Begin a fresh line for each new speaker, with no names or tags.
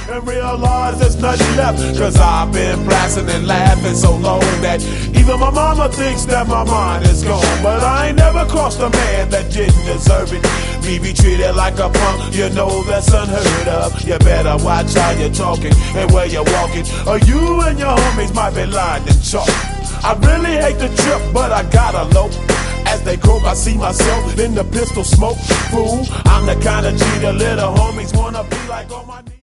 and realize there's nothing left. Cause I've been blasting and laughing so long that even my mama thinks that my mind is gone. But I ain't never crossed a man that didn't deserve it. Me be treated like a punk, you know that's unheard of. You better watch how you're talking and where you're walking, or you and your homies might be lined in chalk. I really hate the trip, but I gotta low. As they croak, I see myself in the pistol smoke. Fool, I'm the kind of G the little homies wanna be like on my knees.